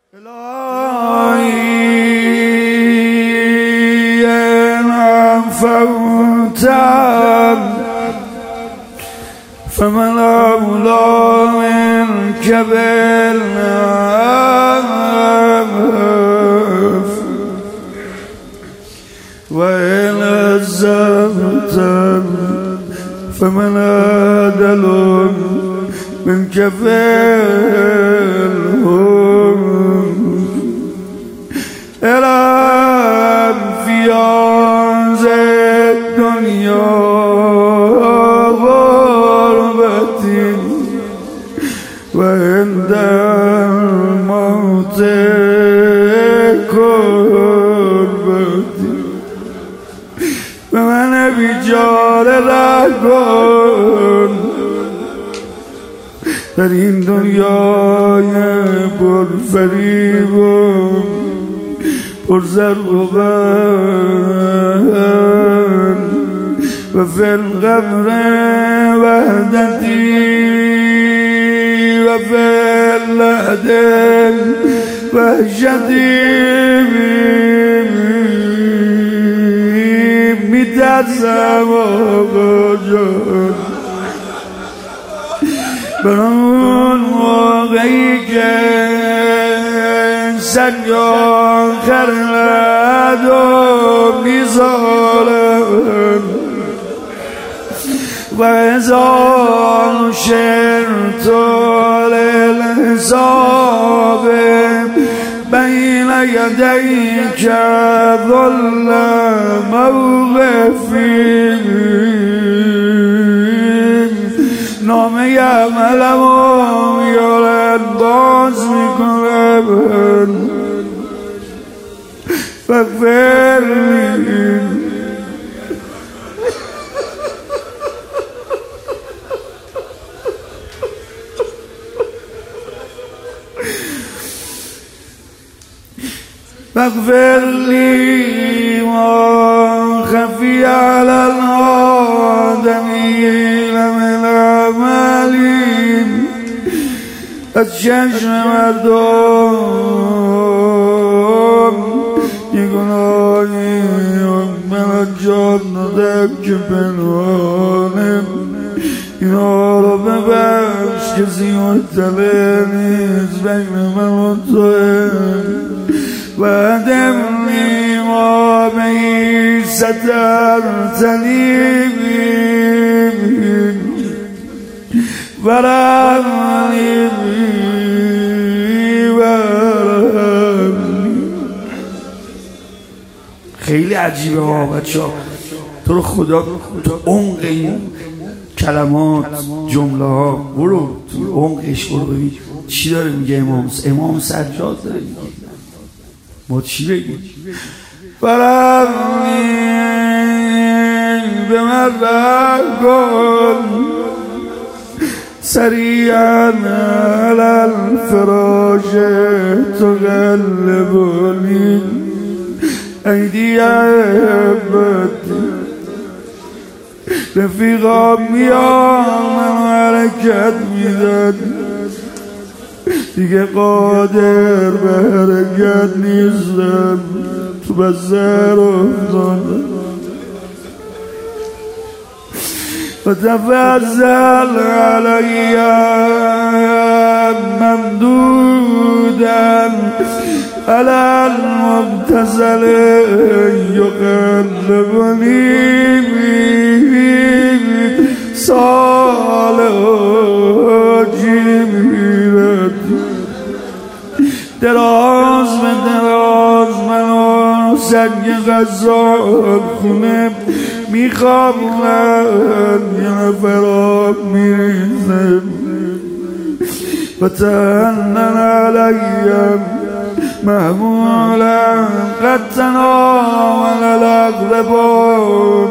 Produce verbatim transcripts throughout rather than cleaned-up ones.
الهی انفوتم فمن اولى منك بالنفس وإن عزمتم فمن أعدل منك في الهم الآن في عز الدنيا غربتي وعند الموت كربتي ومن بیچاره رکن در این دنیای پر فریب و پر زرق و بند و فی القبر وحدتی و فی اللحد وحشتی میترسم آقا جان بر اون موقعی که سنگ آخر ندو میزارم و هزار شرط الحساب بین یدیک ظل موقفی نامه عملم و میارن باز میکنم فاغفر لی فاغفر لي ما خفي على الآدمين من أعمالي از چشم مردم یه گناهی من انجام دادم که پنهانه اینا رو ببخش کسی مطلع نیست بین من و توه وادمني ما بي سترتني ورحمني ورحمني. خیلی عجیبه ها بچه‌ها، تو رو خدا تو عمق این کلمات جمله ها برو تو عمقش برو ببین چی داره میگه امام امام سجاد داره میگه ما چی بگیم؟ فرقنی به من رکن سریعا علی الفراش تقلبنی ایدی احبتی رفیقا میان حرکت میدن دیگه قادر به حرکت نیستم تو بزر افتادم و تفضل علیم ممدودن علی المبتزل یقلبنی صالحاجی میرد دراز به دراز منو سنگ غزال خونه میخوابونن یه نفرات میریزم و تهنن علیم محمولا قد تناول الاغربان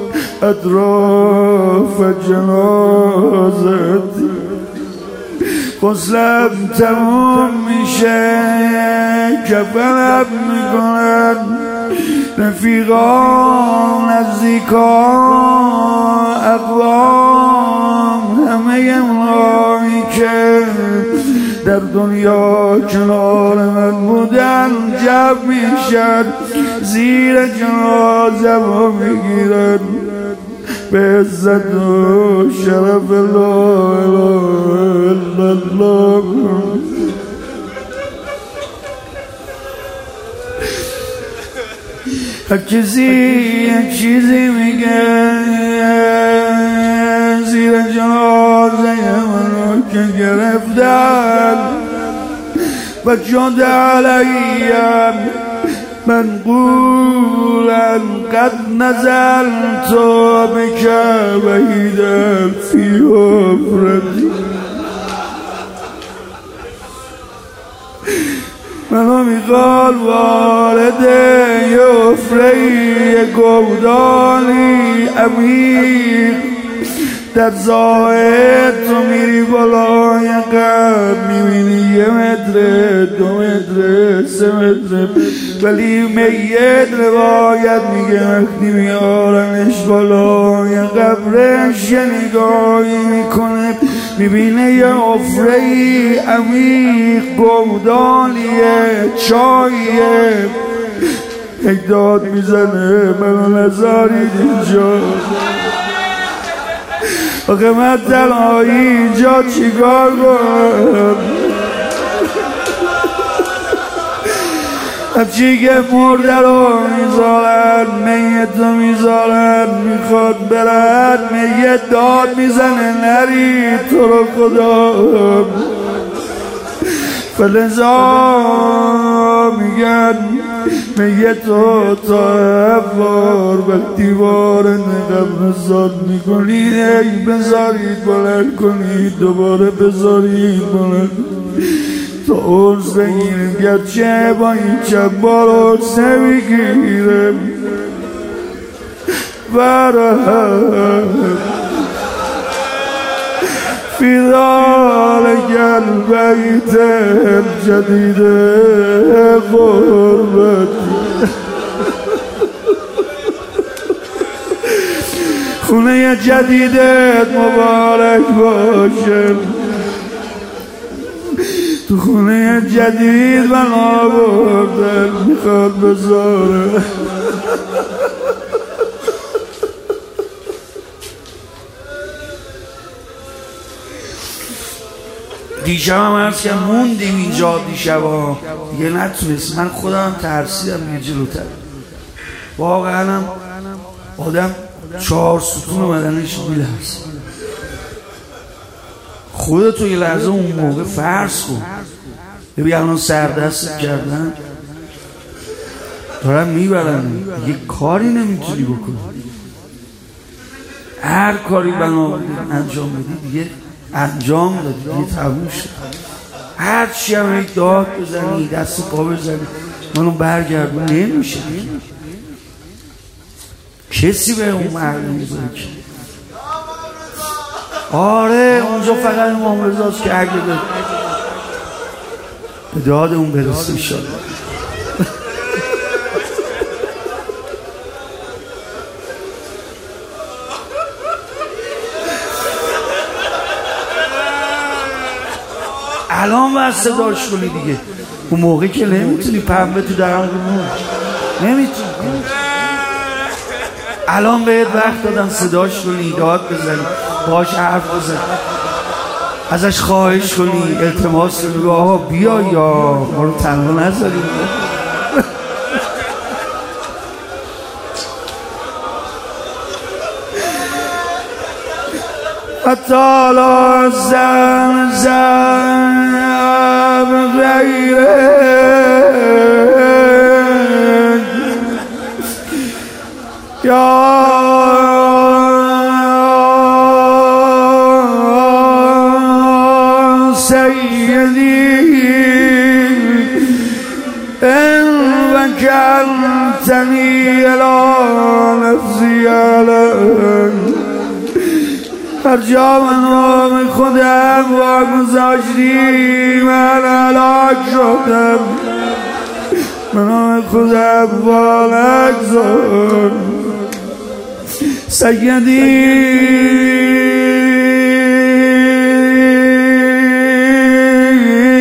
اطراف جنازتی غسلم تموم میشه کفنم میکنن رفیقان نزدیکان اقوام همه اونایی که در دنیا کنار من بودن جمع میشن زیر جنازم میگیرن به عزت و شرف لا اله الا الله. هر کسی یک چیزی میگه زیر جنازه منو که گرفتن و جد علیم منقولا قد نزلت بك بعیدا فی حفرتی. منو میخواد وارد یه حفره گودالی عمیق در ظاهر تو میری بالای قبر میبینی یه متر دو متر سه متر ولی میت روایت میگه وقتی میارنش بالای قبرش یه نگاهی میکنه میبینه یه حفره عمیق گودالیه چاییه یک داد میزنه منو نذارید اینجا آخه من تنهایی اینجا چیکار کنم همچی که مرده رو میذارن میت رو میذارن میخواد برن میت داد میزنه نری تو رو خدا فلذا میگن میت رو تا افار وقتی وارد قبرستان میکنید ای بذارید بلند کنید دوباره بذارید بلند تا عرض بگیریم گرچه با این چند بار عرض نمیگیرم برهم فی ذلک البیت الجدید غربتی. خونه جدیدت مبارک باشه تو خونه جدید بنا بردن میخواد بذاره دیشب هم عرض که موندیم اینجا دیشب ها دیگه نتونست من خودم ترسیدم یه جلوتر واقعا هم آدم چهار ستون بدنش میلرزه خودتو یه لحظه اون موقع فرض کن ببین الان سردست کردن دارن میبرن یه کاری نمیتونی بکنی هر کاری بنا انجام بدی دیگه انجام دادی دیگه تموم شد هر چی هم یک داد بزنی دست پا بزنی منو برگردون نمیشه کسی به اون مرد نمیذاره که آره اونجا فقط امام رضاست که اگه به داد اون برسه شد الان باید صداش کنی دیگه اون موقع که نمیتونی پنبه تو درم کنی نمیتونی الان بهت وقت دادن صداش کنی داد بزنی باش حرف بزنی ازش خواهش کنی التماس کنی آقا بیا یا ما رو تنها نذاریم حتی لازم زم غیره یا سیدی ان وکلتنی الی نفسی علم هر جا من نام خودم واگذاشتی من هلاک شدم من نام خودم واگذار سیدی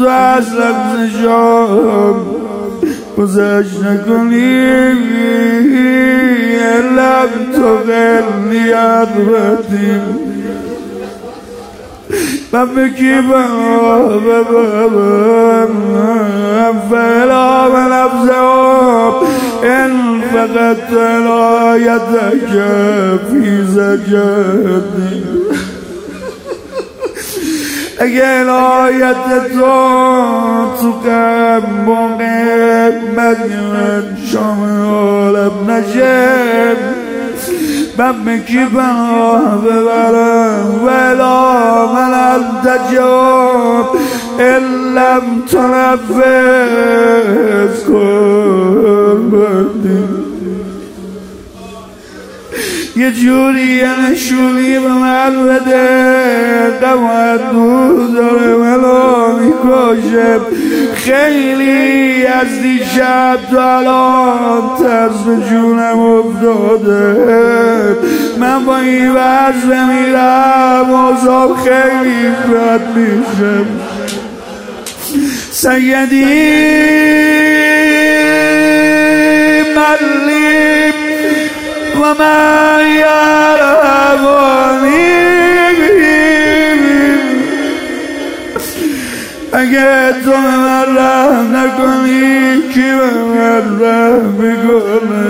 تو از لحظه شام گذشت نکنی لب تو خیلی عبرتیم من بکی بابم فلا من افزهم ان فقط عنایتک فی زجاجی اگه عنایت تو تو قم و قیمت من شامل نشه من بکی پناه ببرم ولا من التجاب ان لم تنفذ کن بردی یه جوری یه نشونی به من بده قمت دور داره منو میکشه خیلی از دیشب تو الان ترس به جونم افتاده من با این وضع میرم آزاب خیلی بد میشه سیدی ملی و من یرمانی اگه تو به من رحم نکنی کی به من رحم میکنه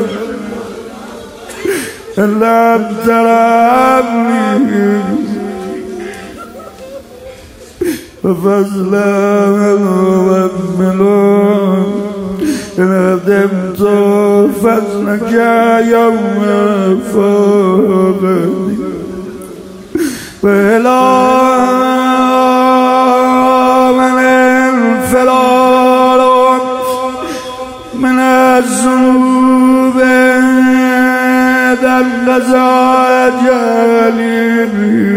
لم ترحمنی فضلا مملون إن قدمت فضلك يوم فوقني وإلى من انفلال من الذنوب در قضاء جلیل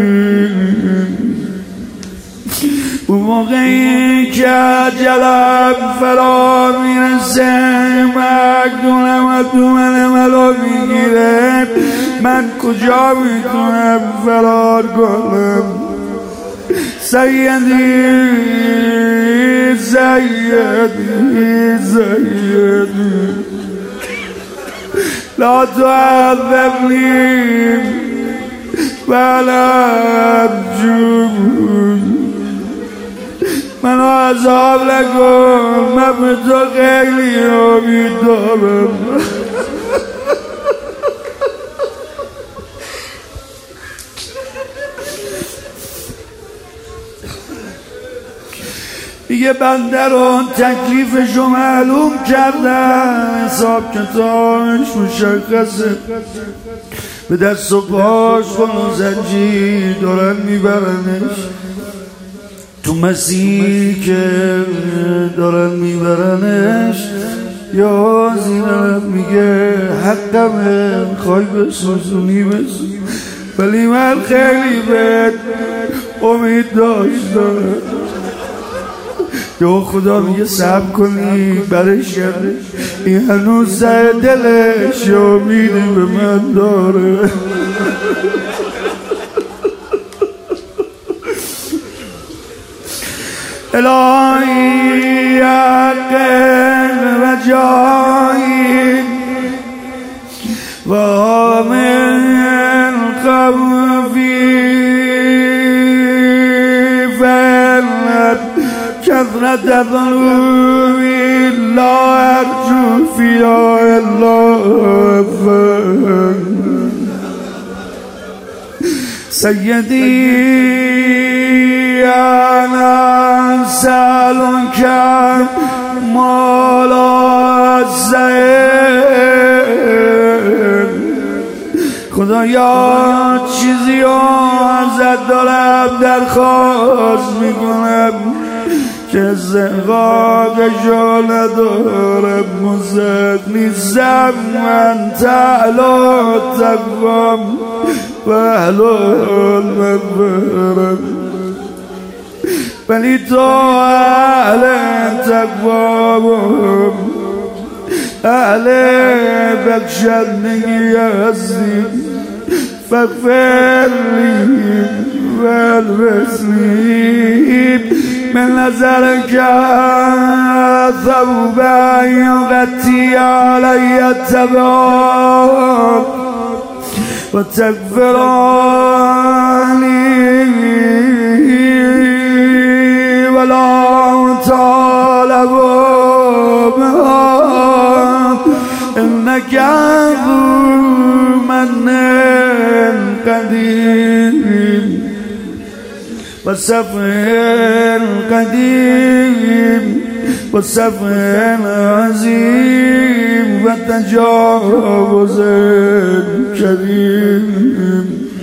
اون موقعی که عجلم فرا میرسه مقدونم و دومن ملا میگیره من کجا میتونم فرار کنم سیدی سیدی سیدی لا تعذبني ولا ارجوك منو عذاب نکن من به تو خیلی امید دارم دیگه بنده رو تکلیفشو معلوم کردن حساب کتابش مشخصه به دست و پاش کن و زنجیر دارن میبرنش تو مسیح که دارن میبرنش یا زینب میگه حقمه خواهی بسوزونی بسون ولی من خیلی بهت امید داشتم یا خدا میگه صبر کنی برش کرده این هنوز سر دلش امیدی به من داره الهی حق رجایی و من خوفی فلت كثرة ذنوبي لا أرجو فيها إلا سيدي أنا أسألك مولا الزين خدایا چیزی رو ازت دارم درخواست میکنم که زقاقشو ندارم مزد نیستم من تعلا تقوام و احلال مغفرم ولی تو اهل تقوام اهل بخشندگی هستی فاغفر لی والبسنی به نظر که ثوبه یغطی علی التباب و تغفرانی ولا طالب بها انک ذو من قدیم و صفح قدیم و صفح عظیم و تجاوز کریم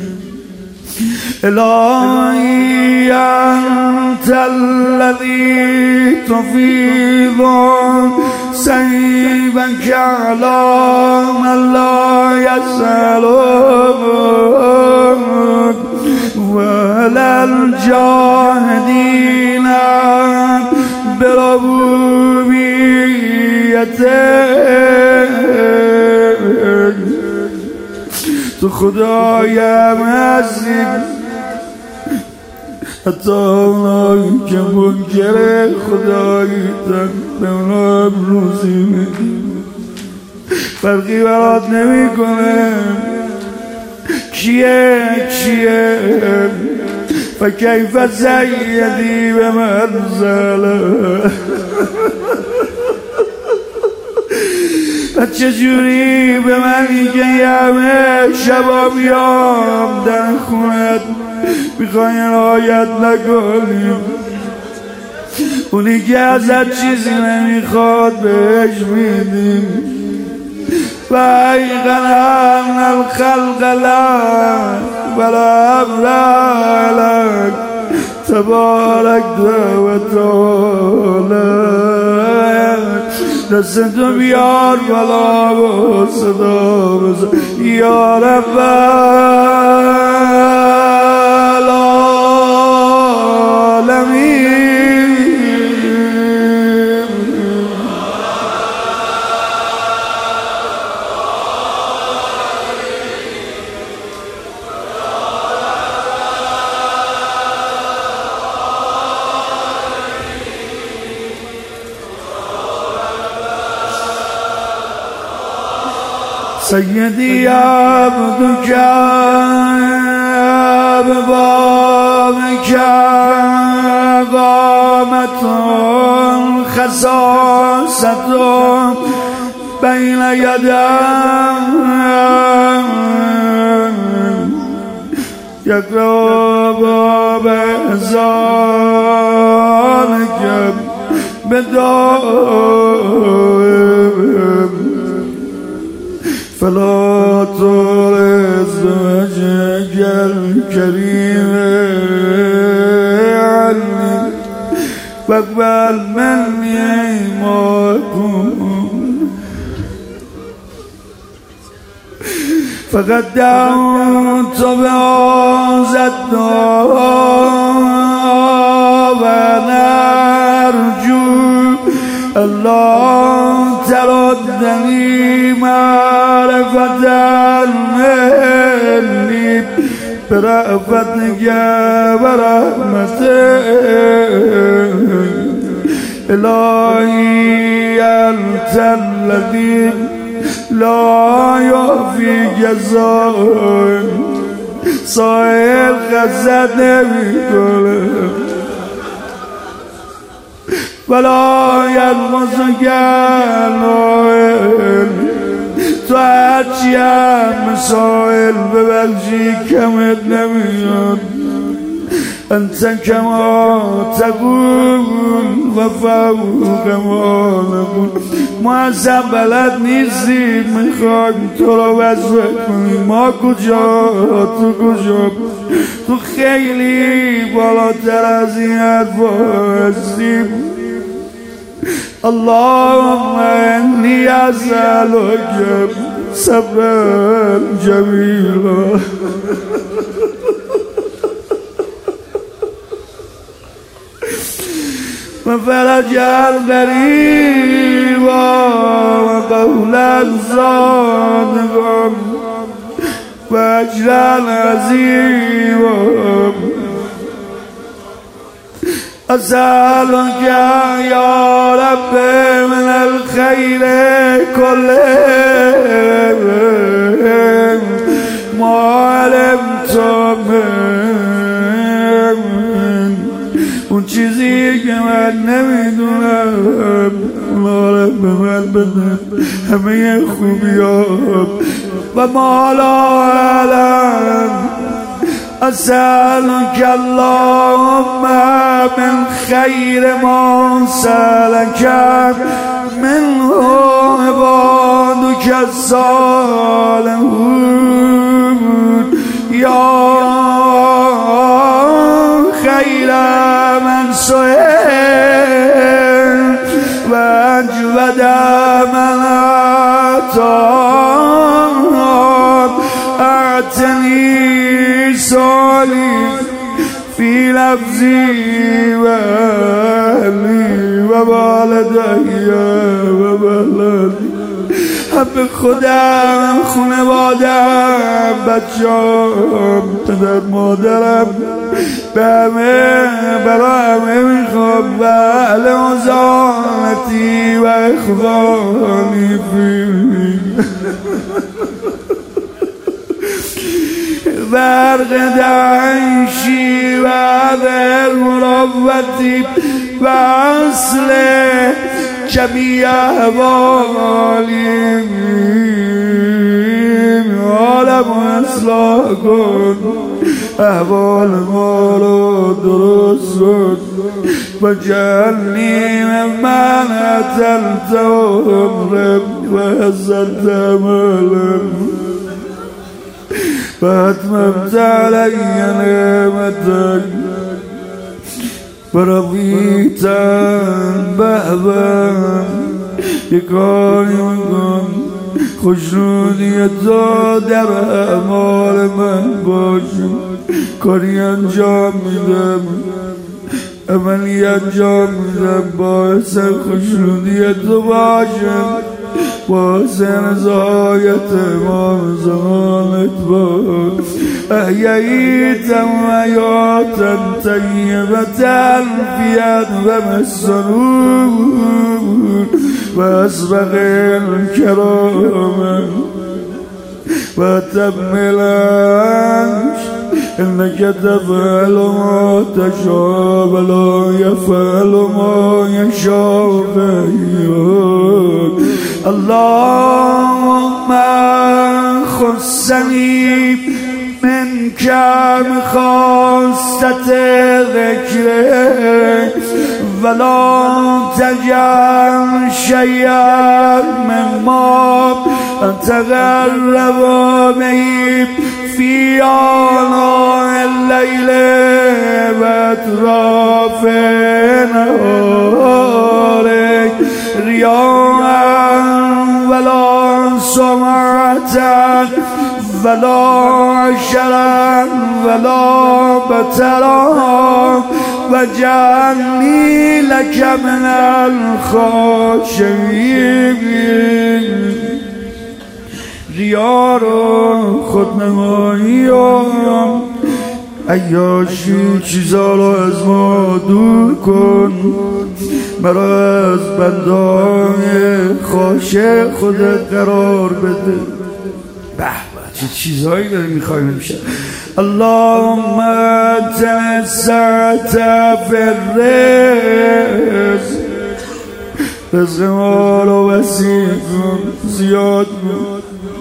الهی انت الذی تفیض سیبک علی من لا یسألک وعلی الجاهدین بربوبیتک تو خدایم هستی حتی اونایی که منکر خداییتن به اونا روزی میدی فرقی برات نمی کنه کیه کیه فکیف سیدی به منزله و چجوری به من میگه همه شبا بیام در خونت میخوای رعایت نکنیم اونی که ازت چیزی نمیخواد بهش میدیم و ایقنا ان الخلق لك ولا امر لك تبارک و تعالی دستتو بیار بالا و صدا بزن یا رب العالمین سیدی عبدک ببابک قامت خصاصت بین یدم یقرأ باب احسانک بدائم فلا ترز وجهك الكريم عني واقبل مني ما أكون فقد دعوت بهذا الدعاء وأنا أرجو الله تردني معرفة مني برأفتك ورحمتك إلهي أنت الذي لا يعفي جزاء سائل خزد نمیکنه ولا ينقص جلال تو هرچی هم مسائل ببخشی کمت نمیاد انت کما تقول و فوق ما نقول ما اصلا بلد نیستیم میخوایم تو رو وصف کنیم ما کجا تو کجا تو خیلی بالاتر از این حرفا هستیم اللهم انی اسألک صبرا جمیلا و فرجا قریبا و قولا صادقا و اجرا عظیما أسألك يا رب من الخير كله ما علمت من اون چیزی که من نمیدونم الله رب من بده همه خوبیام و ما لا اعلم. أسألك اللهم من خير ما سألك منه عبادك الصالحون يا خير من سئل وأجود من أعطى أعطني صالي في لفظي وأهلي ووالدي وبلدي حب خودم خانوادم بچه‌ام پدر مادرم به همه برای همه میخوام و اهل مزاحمتی و اخوانی فی برق دعیشی و در مروتی و اصل جمیع احوالی عالم اصلاح کن احوال ما رو درست کن و جعلنی ممن اتلت عمرم و حسنت عملم فأتممت علي نعمتك ورضيت بهبا یکاری میکن خوشنودیت در اعمال من باشه کاری انجام میدم عملی انجام میدم باعث خوشنودیت باشه باعث رضایت امام زمانت باش احییتم حیاتا طیبتا فی ادوم السرور و اسبق الکرام و تم العرش انك تفعل ما تشاء ولا يفعل ما يشاء غيرك اللهم خصني منك بخاصة ذكرك ولا تجعل شيئا مما تقرب به في آناء الليل وأطراف نهارك رياء ولا سمعة ولا عشرا ولا بترا وجعلني لك من الخاشعين. ریا رو خودنمایی و عیاشی چیزا رو از ما دور کن مرا از بنده‌های خاشع خودت قرار بده. به چه چیزهایی داری میخوایم امشب. اللهم تنسعت فی الرزق رزق ما رو وسیع کن زیاد کن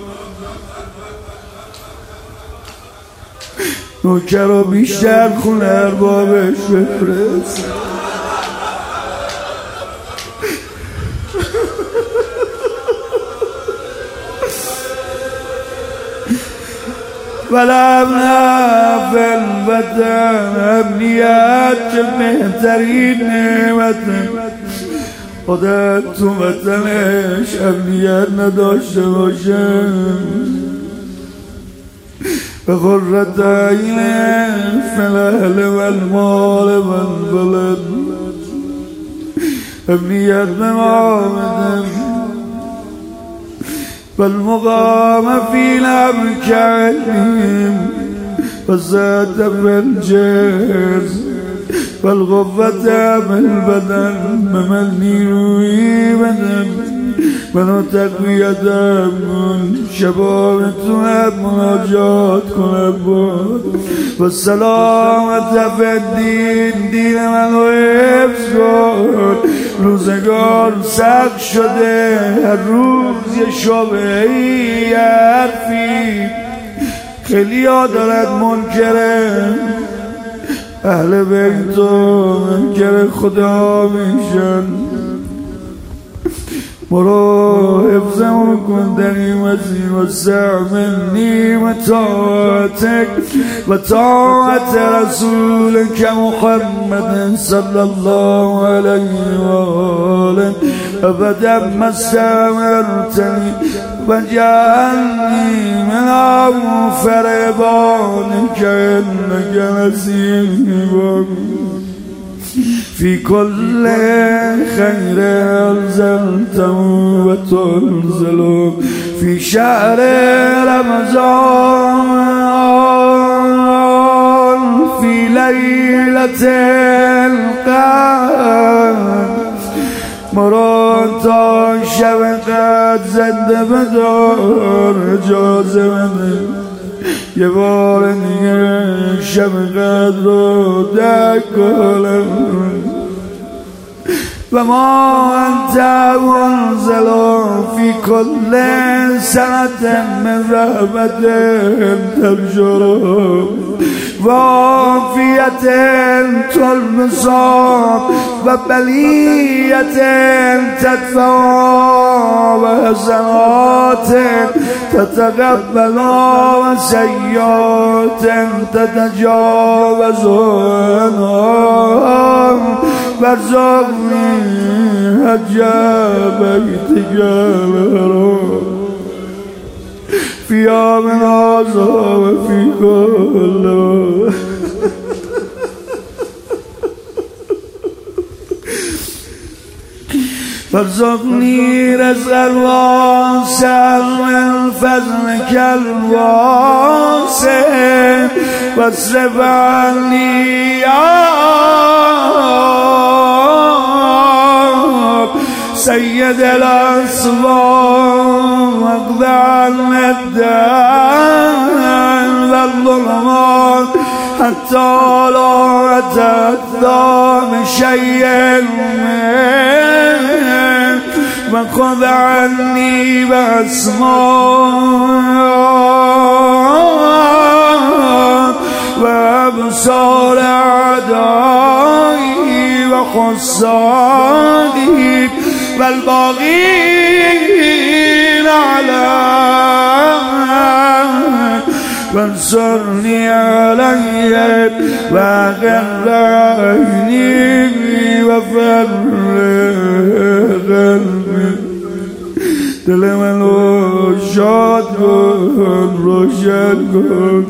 نوکر رو بیشتر خونه اربابش بفرست ولعبنا فی الوطن امنیت که بهترین نعمت خودت تو وطنش امنیت نداشته باشه به قرة عین فی الاهل و المال و الولد امنیت به ما بدن والمقام في الأمكان والزاد في الجهز والقوة بالبدن به من نیروی بدن منو تقویتم کن شبا بتونم مناجات کنم بود و سلامت فدین دین منو حفظ کن روزگار سخت شده هر روز یه شبه ای حرفی خیلی ها دارد منکره اهل بیت و منکر خدا میشن مرا حفظمون کن در این مسیر و سعمنی و طاعتک و طاعت رسولک محمد صلی الله علیه و آله ابدا ما استمرتنی و جعلنی من اوفر عبادک انک نصیب في كل خير أنزلته وتنزل في شهر رمضان في ليلة القدر مراد تا شب قدر زنده بدار اجازه بده یه بار دیگه شب قدر رو درک کنم و ما انت منزل فی کل سنة من رحمت تبشر و عافیت تلمس و بلیت تدفع و حسنات تتقبل و سیئات تتجاوز عنها وارزقني حج بيتك الحرام في يوم هذا وفي كل وارزقني رزقا واسعا من فضلك الواسع واصرف عني سيد الأسباب واقض عنا الدين والظلمات حتى لا أتأذى بشيء منه وخذ عني بأسماء وأبصار أعدائي وحسادي والباغين على وانصرني عليهم وأغر عيني وفرغ قلبي دل من رو شاد کن روشن کن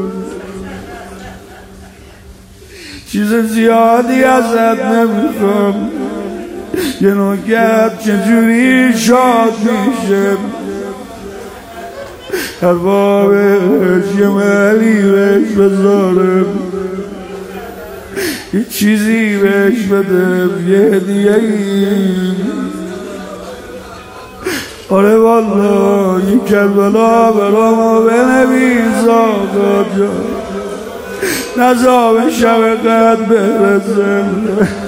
چیز زیادی ازت نمیخوام یه نوکت چجوری شاد میشه حبابش یه ملی بهش بذارم یه چیزی بهش بدم یه هدیه ای آره والا یه کربلا برامو بنویس آقا جان نزا به شب قدر برسم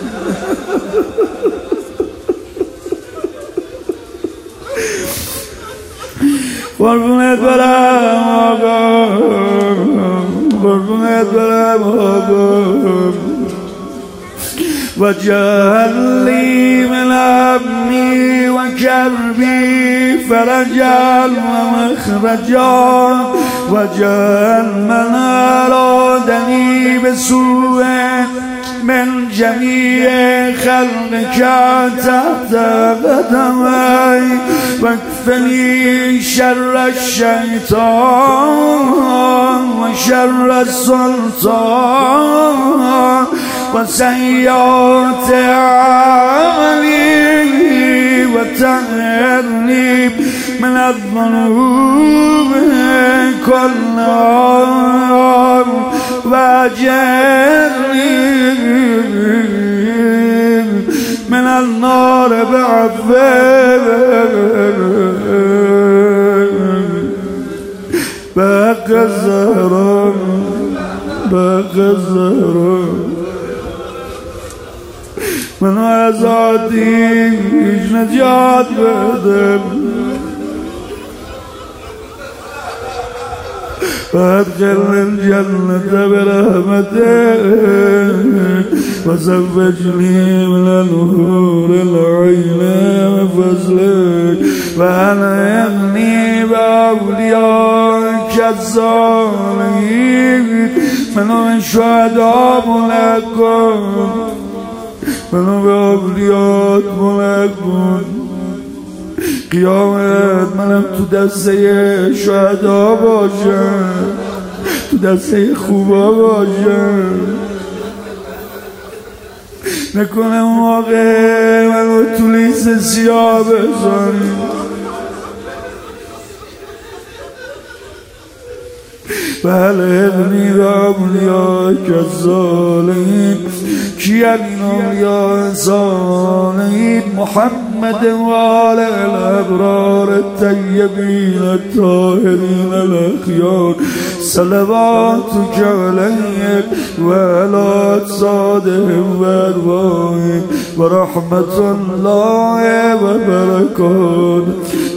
قربونت برم آقا قربونت برم آقا وجعل لي من همي وكربي فرجا ومخرجا وجعل من أرادني بسوء من جميع خلقك تحت قدمي واكفني شر الشيطان وشر السلطان وسيئات أعمالي وطهرني من الذنوب كلها واجرني النار بعفو بحق الزهراء بحق الزهراء من از آتیش نجات بده وادخل الجنة برحمتك وزوجني من النور العين وفضلك وأنا يغني بأوليائك الصالحين منهم الشهداء ملكون منهم بأوليات ملكون قیامت منم تو دسته شهدا باشم تو دسته خوبا باشم نکنه موقع منو تو لیست سیاه بزنی بلغنی و اولیاک الصالحین کیان این اولیاء صالحین محمد و آل الابرار الطیبین الطاهرین الاخیار صلواتک علیه و علی اجسادهم و ارواحهم و رحمت الله و برکاته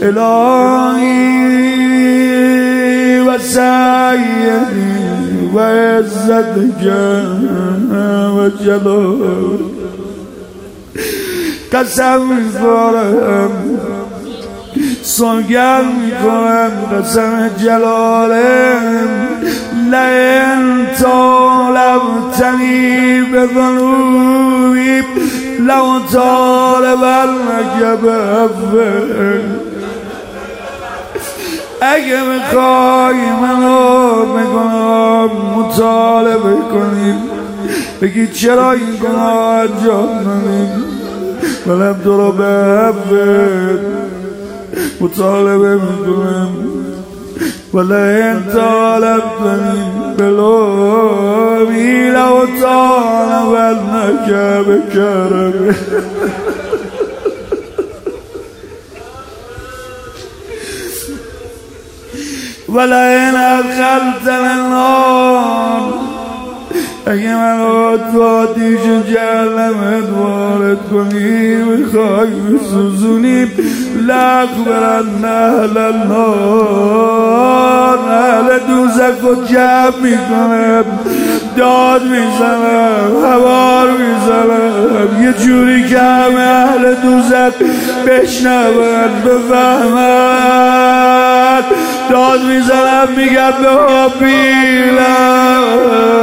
الهی و سیدی و عزتک و جلال قسم میخورم سوگند میکنم قسم جلالم لئن طالبتنی بذنوبی لو طالبنک بعفوک اگه میخوای منو بگناه مطالبه کنی بگی چرا این گناه انجام ندی منم تو رو به عفوت مطالبه میکنم ولئن طالبتنی بلومی لو طالبنک بکرمه ولئن ادخلتنی النار اگه منو تو آتیش جهنمت وارد کنی میخوای بسوزونی لاخبرن اهل النار اهل دوزخ رو جمع میکنم داد میزنم هوار میزنم یه جوری که همه اهل دوزخ بشنون بفهمن داد میزنم میگم به بیلم